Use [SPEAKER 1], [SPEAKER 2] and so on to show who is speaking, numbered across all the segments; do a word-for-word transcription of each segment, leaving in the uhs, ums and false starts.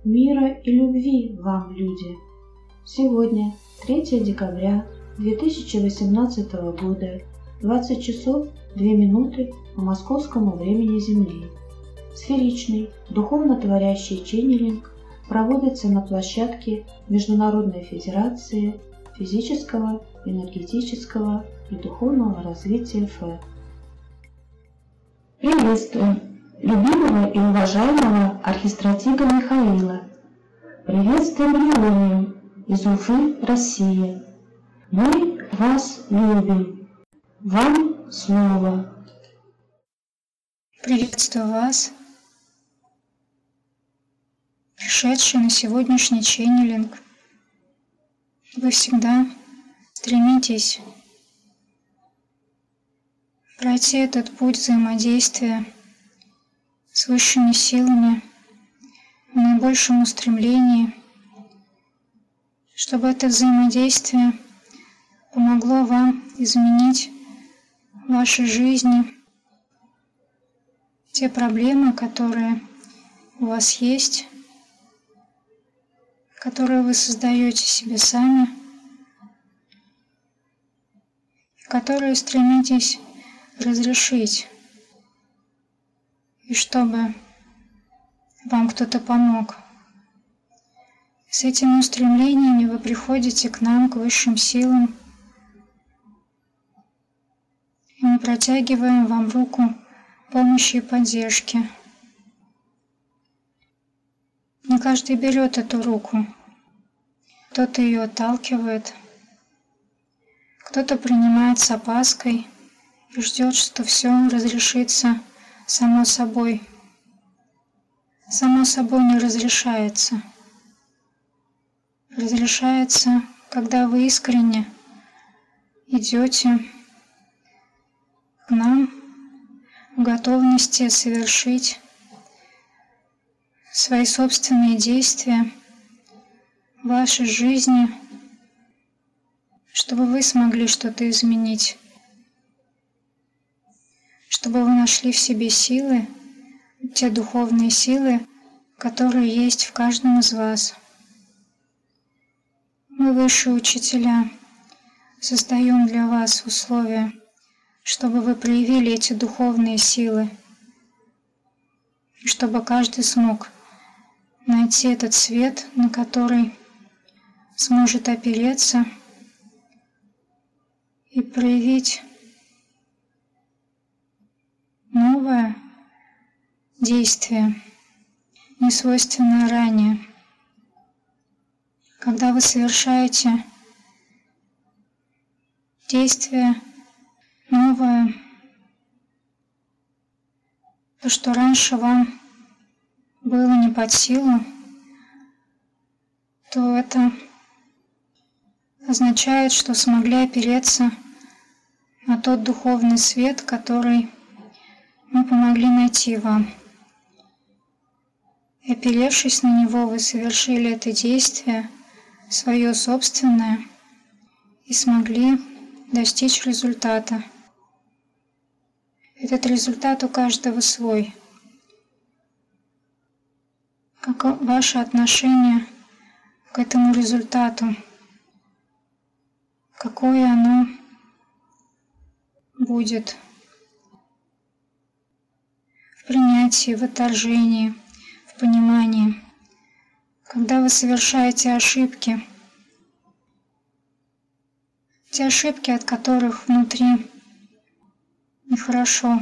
[SPEAKER 1] Мира и любви вам, люди! Сегодня, третьего декабря две тысячи восемнадцатого года, двадцать часов две минуты по московскому времени Земли, сферичный духовно-творящий ченнелинг проводится на площадке Международной Федерации физического, энергетического и духовного развития ФЭ. Приветствую любимого и уважаемого архистратига Михаила. Приветствуем Леонию из Уфы, Россия. Мы вас любим. Вам слово.
[SPEAKER 2] Приветствую вас, пришедший на сегодняшний ченнелинг. Вы всегда стремитесь пройти этот путь взаимодействия с высшими силами в наибольшем устремлении, чтобы это взаимодействие помогло вам изменить в вашей жизни те проблемы, которые у вас есть, которые вы создаете себе сами, которые стремитесь разрешить, и чтобы вам кто-то помог. С этими устремлениями вы приходите к нам, к высшим силам, и мы протягиваем вам руку помощи и поддержки. Не каждый берет эту руку, кто-то ее отталкивает, кто-то принимает с опаской и ждет, что все разрешится само собой. Само собой не разрешается. Разрешается, когда вы искренне идете к нам в готовности совершить свои собственные действия в вашей жизни, чтобы вы смогли что-то изменить, чтобы вы нашли в себе силы, те духовные силы, которые есть в каждом из вас. Мы, высшие учителя, создаем для вас условия, чтобы вы проявили эти духовные силы, и чтобы каждый смог найти этот свет, на который сможет опереться и проявить новое действие, несвойственное ранее. Когда вы совершаете действие новое, то, что раньше вам было не под силу, то это означает, что смогли опереться на тот духовный свет, который мы помогли найти вам. И, оперевшись на него, вы совершили это действие, свое собственное, и смогли достичь результата. Этот результат у каждого свой. Как ваше отношение к этому результату? Какое оно будет? В принятии, в отторжении, в понимании. Когда вы совершаете ошибки, те ошибки, от которых внутри нехорошо,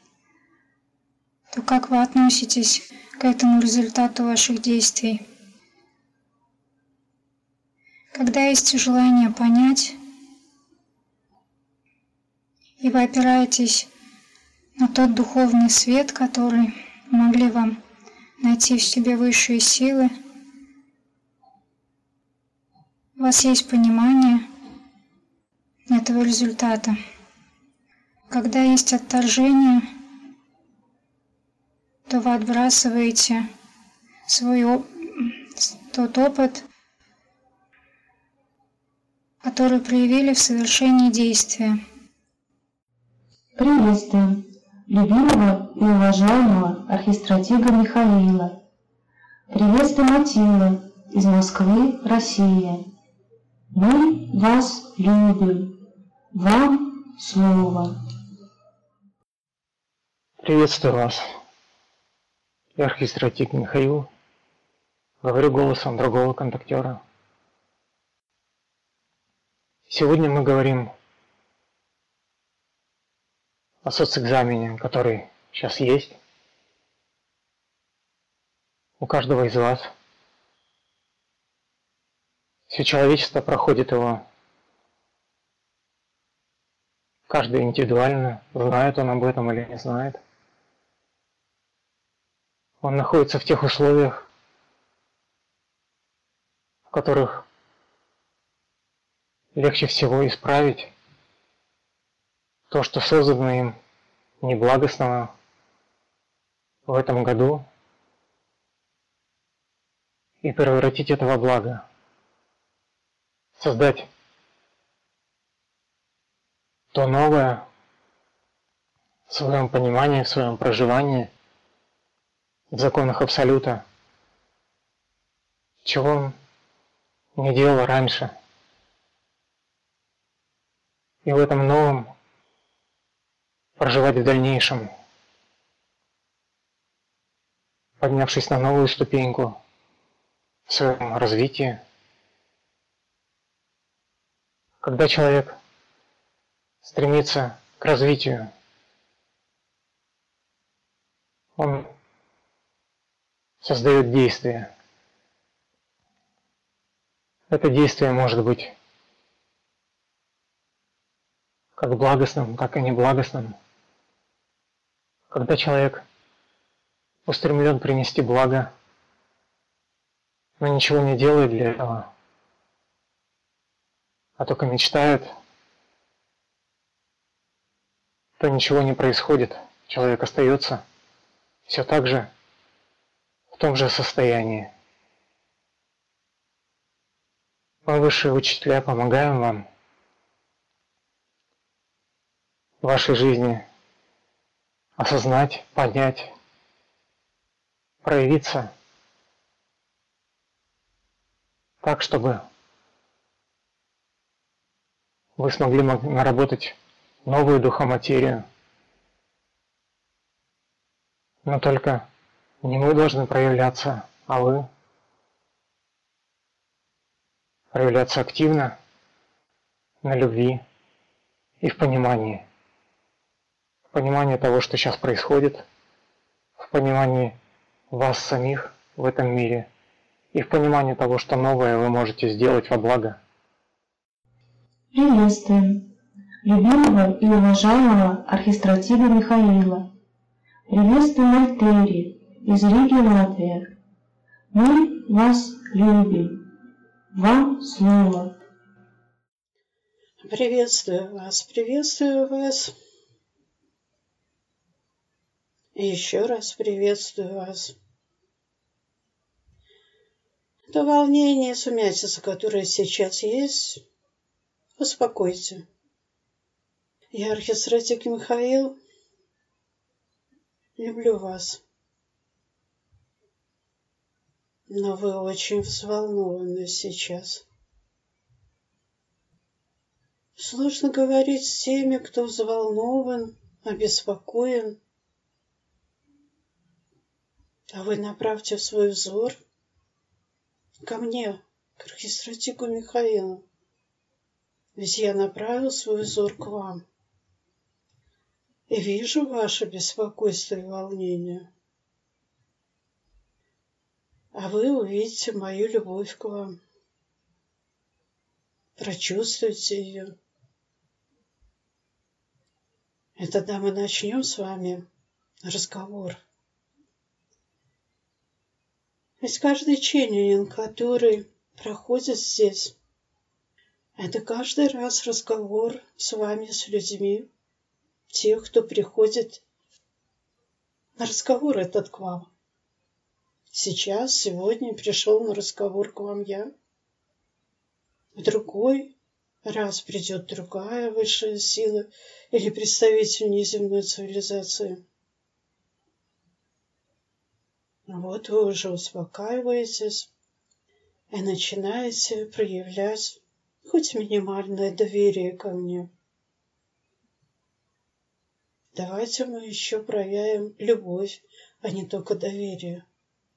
[SPEAKER 2] то как вы относитесь к этому результату ваших действий? Когда есть желание понять, и вы опираетесь на тот духовный свет, который могли вам найти в себе высшие силы, у вас есть понимание этого результата. Когда есть отторжение, то вы отбрасываете свой тот опыт, который проявили в совершении действия.
[SPEAKER 1] Приветствуем любимого и уважаемого архистратига Михаила. Приветствую, Матильда, из Москвы, Россия. Мы вас любим. Вам слово.
[SPEAKER 3] Приветствую вас. Я архистратик Михаил. Говорю голосом другого контактера. Сегодня мы говорим о соцэкзамене, который сейчас есть у каждого из вас. Все человечество проходит его. Каждый индивидуально, знает он об этом или не знает. Он находится в тех условиях, в которых легче всего исправить то, что создано им неблагостного в этом году, и превратить это во благо. Создать то новое в своем понимании, в своем проживании, в законах Абсолюта, чего он не делал раньше. И в этом новом проживать в дальнейшем, поднявшись на новую ступеньку в своем развитии. Когда человек стремится к развитию, он создает действие. Это действие может быть как благостным, так и неблагостным. Когда человек устремлен принести благо, но ничего не делает для этого, а только мечтает, то ничего не происходит. Человек остается все так же в том же состоянии. Мы, высшие учителя, помогаем вам в вашей жизни осознать, понять, проявиться так, чтобы вы смогли наработать новую духоматерию. Но только не мы должны проявляться, а вы. Проявляться активно, на любви и в понимании. В понимании того, что сейчас происходит, в понимании вас самих в этом мире и в понимании того, что новое вы можете сделать во благо.
[SPEAKER 1] Приветствуем любимого и уважаемого архистратига Михаила. Приветствуем Альтери из Риги, Латвия. Мы вас любим. Вам слово.
[SPEAKER 4] Приветствую вас, приветствую вас. И еще раз приветствую вас. Это волнение, сумятица, которое сейчас есть, успокойте. Я архистратик Михаил, люблю вас. Но вы очень взволнованы сейчас. Сложно говорить с теми, кто взволнован, обеспокоен. А вы направьте свой взор ко мне, к архистратику Михаилу. Ведь я направил свой взор к вам. И вижу ваше беспокойство и волнение. А вы увидите мою любовь к вам. Прочувствуйте ее. И тогда мы начнем с вами разговор. Ведь каждый ченнинг, который проходит здесь, это каждый раз разговор с вами, с людьми, тех, кто приходит на разговор этот к вам. Сейчас, сегодня пришел на разговор к вам я. В другой раз придет другая высшая сила или представитель неземной цивилизации. Вот вы уже успокаиваетесь и начинаете проявлять хоть минимальное доверие ко мне. Давайте мы еще проявим любовь, а не только доверие.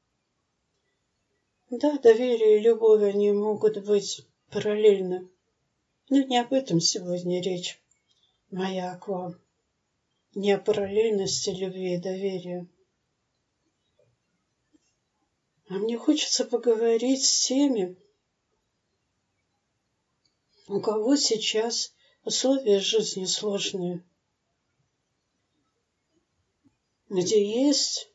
[SPEAKER 4] Да, доверие и любовь, они могут быть параллельны. Но не об этом сегодня речь моя к вам. Не о параллельности любви и доверия. А мне хочется поговорить с теми, у кого сейчас условия жизни сложные, где есть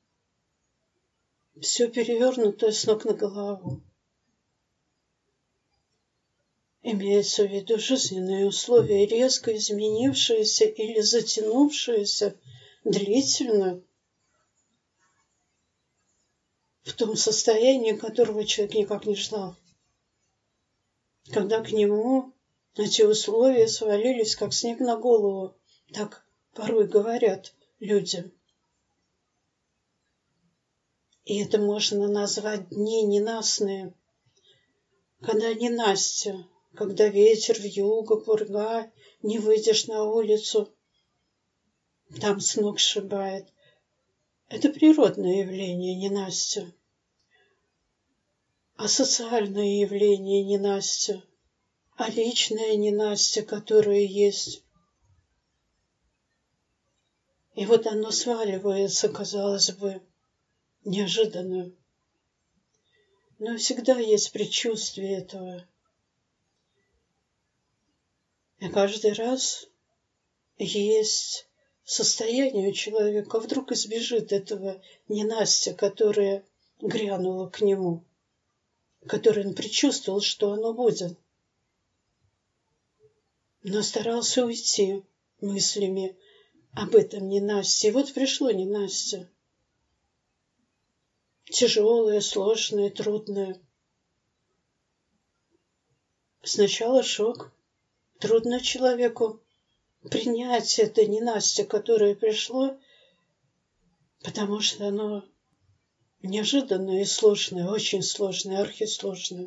[SPEAKER 4] все перевернутое с ног на голову. Имеется в виду жизненные условия, резко изменившиеся или затянувшиеся длительно в том состоянии, которого человек никак не ждал. Когда к нему эти условия свалились, как снег на голову, так порой говорят люди. И это можно назвать дни ненастные, когда ненастье, когда ветер, вьюга, пурга, не выйдешь на улицу, там с ног сшибает. Это природное явление ненастья. А социальное явление ненастья, а личное ненастье, которое есть. И вот оно сваливается, казалось бы, неожиданно. Но всегда есть предчувствие этого. И каждый раз есть состояние у человека, вдруг избежит этого ненастья, которое грянуло к нему, которое он предчувствовал, что оно будет. Но старался уйти мыслями об этом ненастье. И вот пришло ненастье. Тяжелое, сложное, трудное. Сначала шок. Трудно человеку принять это ненастье, которое пришло, потому что оно неожиданное и сложное, очень сложное, архисложное.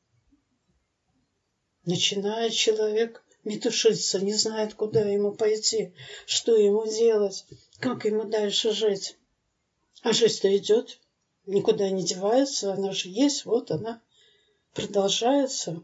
[SPEAKER 4] Начинает человек метушиться, не знает, куда ему пойти, что ему делать, как ему дальше жить. А жизнь-то идет, никуда не девается, она же есть, вот она продолжается.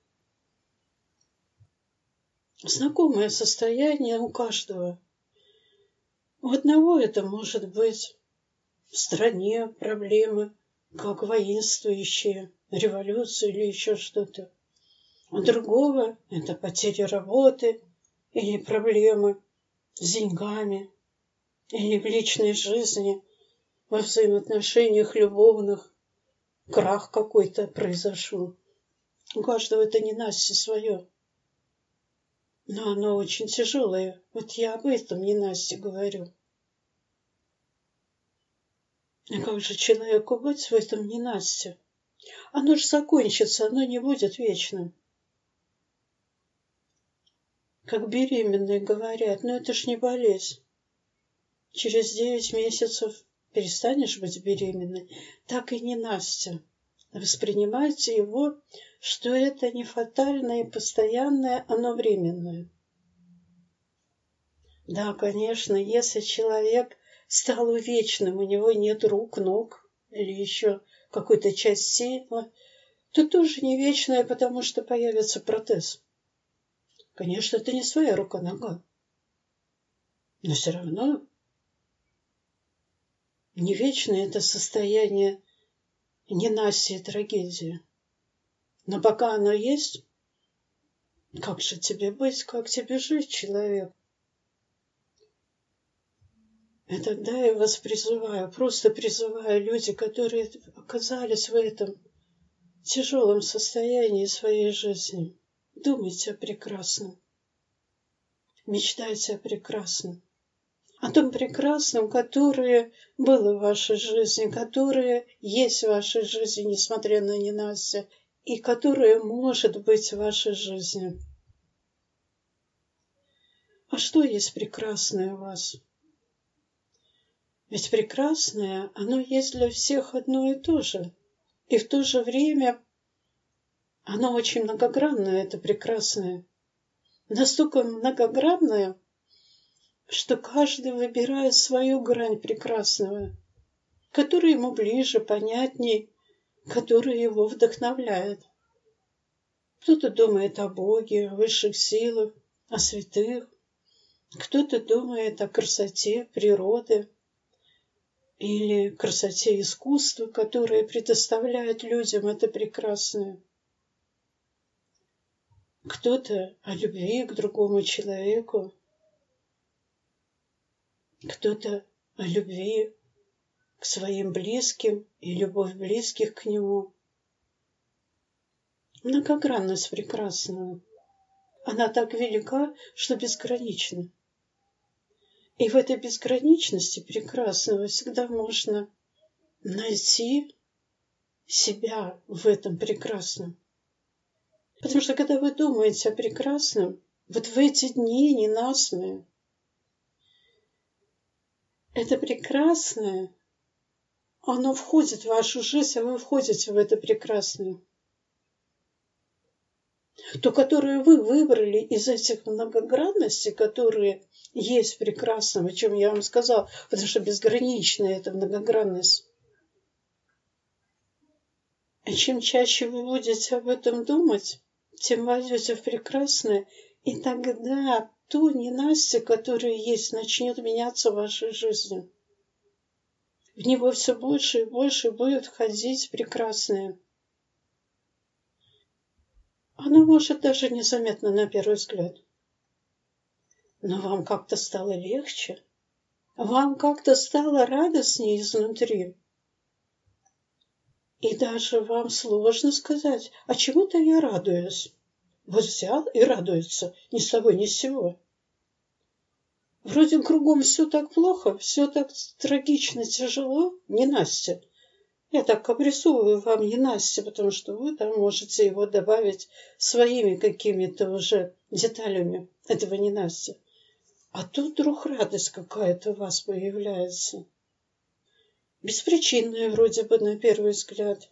[SPEAKER 4] Знакомое состояние у каждого. У одного это может быть в стране проблемы, как воинствующие, революция или еще что-то. У другого это потеря работы или проблемы с деньгами, или в личной жизни, во взаимоотношениях любовных, крах какой-то произошел. У каждого это ненастье свое. Но оно очень тяжелое. Вот я об этом ненастье говорю. А как же человеку быть в этом ненастье? Оно же закончится, оно не будет вечным. Как беременные говорят, но это ж не болезнь. Через девять месяцев перестанешь быть беременной. Так и ненастье. Воспринимайте его, что это не фатальное и постоянное, оно временное. Да, конечно, если человек стал вечным, у него нет рук, ног или еще какой-то части тела, то тоже не вечное, потому что появится протез. Конечно, это не своя рука-нога, но все равно не вечное это состояние ненастья и трагедии. Но пока оно есть, как же тебе быть, как тебе жить, человек? И тогда я вас призываю, просто призываю люди, которые оказались в этом тяжелом состоянии своей жизни. Думайте о прекрасном. Мечтайте о прекрасном. О том прекрасном, которое было в вашей жизни, которое есть в вашей жизни, несмотря на ненастье, и которое может быть в вашей жизни. А что есть прекрасное у вас? Ведь прекрасное, оно есть для всех одно и то же. И в то же время оно очень многогранное, это прекрасное. Настолько многогранное, что каждый выбирает свою грань прекрасного, которая ему ближе, понятней, которая его вдохновляет. Кто-то думает о Боге, о высших силах, о святых. Кто-то думает о красоте природы или красоте искусства, которое предоставляет людям это прекрасное. Кто-то о любви к другому человеку, кто-то о любви к своим близким и любовь близких к нему. Многогранность прекрасного. Она так велика, что безгранична. И в этой безграничности прекрасного всегда можно найти себя в этом прекрасном. Потому что когда вы думаете о прекрасном, вот в эти дни ненастные, это прекрасное, оно входит в вашу жизнь, а вы входите в это прекрасное. То, которое вы выбрали из этих многогранностей, которые есть в прекрасном, о чем я вам сказала, потому что безграничная эта многогранность. И чем чаще вы будете об этом думать, тем войдете в прекрасное, и тогда то ненастье, которое есть, начнет меняться в вашей жизни. В него все больше и больше будет входить прекрасное. Оно может даже незаметно на первый взгляд. Но вам как-то стало легче, вам как-то стало радостнее изнутри. И даже вам сложно сказать, а чему-то я радуюсь. Вот взял и радуется ни с того ни с сего. Вроде кругом все так плохо, все так трагично, тяжело, ненастье. Я так обрисовываю вам ненастье, потому что вы там можете его добавить своими какими-то уже деталями этого ненастья. А тут вдруг радость какая-то у вас появляется. Беспричинная вроде бы на первый взгляд.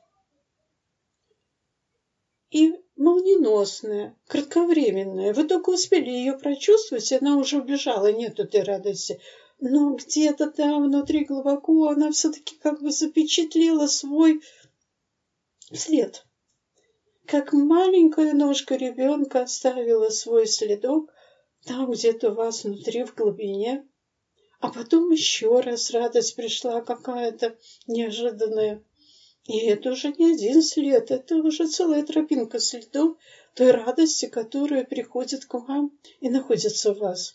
[SPEAKER 4] И молниеносная, кратковременная. Вы только успели ее прочувствовать, и она уже убежала, нет этой радости. Но где-то там внутри глубоко она все-таки как бы запечатлела свой след. Как маленькая ножка ребенка оставила свой следок там где-то у вас внутри в глубине. А потом еще раз радость пришла какая-то неожиданная. И это уже не один след, это уже целая тропинка следов той радости, которая приходит к вам и находится в вас.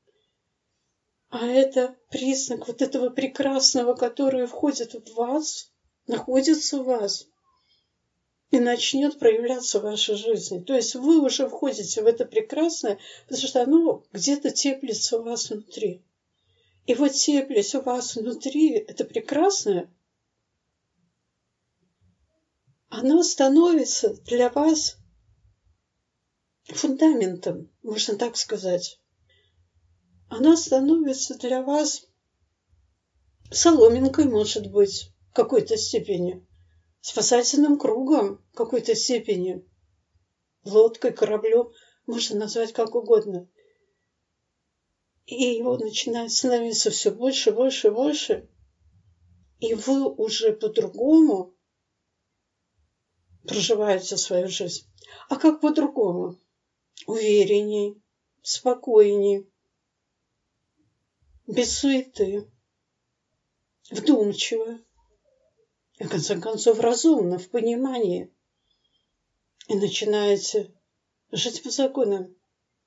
[SPEAKER 4] А это признак вот этого прекрасного, которое входит в вас, находится в вас и начнет проявляться в вашей жизни. То есть вы уже входите в это прекрасное, потому что оно где-то теплится у вас внутри. И вот теплясь у вас внутри, это прекрасное, оно становится для вас фундаментом, можно так сказать. Оно становится для вас соломинкой, может быть, в какой-то степени, спасательным кругом в какой-то степени, лодкой, кораблем, можно назвать как угодно. И его начинает становиться все больше, больше, больше, и вы уже по-другому проживаете свою жизнь. А как по-другому? Уверенней, спокойней, без суеты, вдумчиво, и в конце концов разумно, в понимании. И начинаете жить по законам.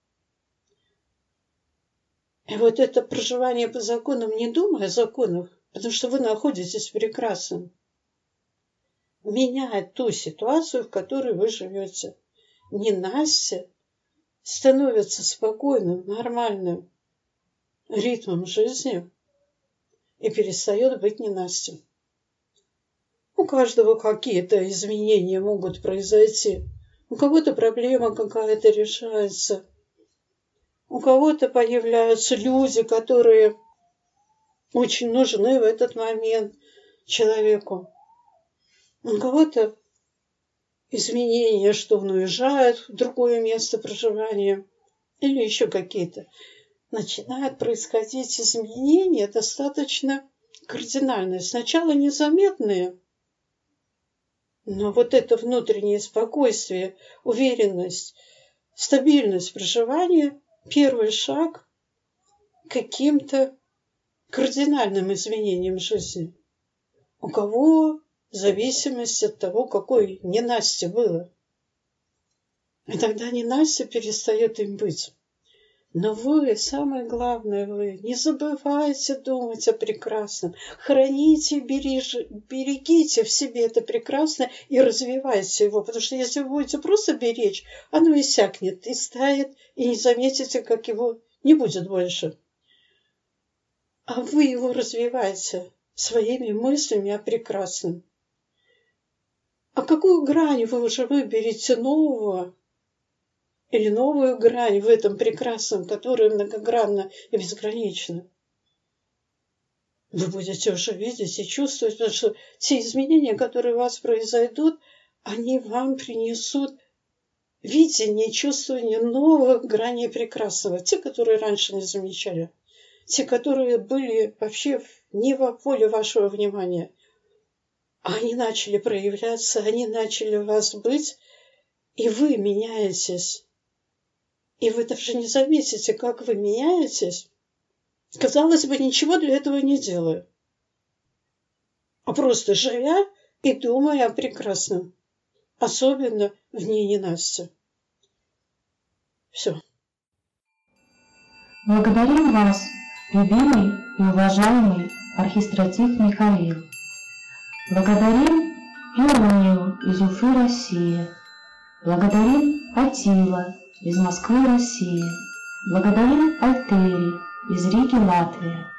[SPEAKER 4] И вот это проживание по законам, не думая о законах, потому что вы находитесь в прекрасном, меняет ту ситуацию, в которой вы живете. Ненастье становится спокойным, нормальным ритмом жизни и перестает быть ненастьем. У каждого какие-то изменения могут произойти. У кого-то проблема какая-то решается. У кого-то появляются люди, которые очень нужны в этот момент человеку. У кого-то изменения, что он уезжает в другое место проживания или еще какие-то. Начинают происходить изменения достаточно кардинальные. Сначала незаметные, но вот это внутреннее спокойствие, уверенность, стабильность проживания – первый шаг к каким-то кардинальным изменениям жизни. У кого в зависимости от того, какой ненастье было. И тогда ненастье перестает им быть. Но вы, самое главное, вы не забывайте думать о прекрасном. Храните, береж... берегите в себе это прекрасное и развивайте его. Потому что если вы будете просто беречь, оно иссякнет, истает, и не заметите, как его не будет больше. А вы его развиваете своими мыслями о прекрасном. А какую грань вы уже выберете нового, или новую грань в этом прекрасном, которая многогранна и безгранична? Вы будете уже видеть и чувствовать, потому что те изменения, которые у вас произойдут, они вам принесут видение, чувствование новых граней прекрасного. Те, которые раньше не замечали. Те, которые были вообще не в поле вашего внимания. Они начали проявляться, они начали у вас быть, и вы меняетесь. И вы даже не заметите, как вы меняетесь. Казалось бы, ничего для этого не делая. А просто живя и думая о прекрасном. Особенно в дни ненастья. Все.
[SPEAKER 1] Благодарим вас, любимый и уважаемый архистратиг Михаил. Благодарим Ионию из Уфы, Россия. Благодарим Атила из Москвы, Россия. Благодарим Альтери из Риги, Латвия.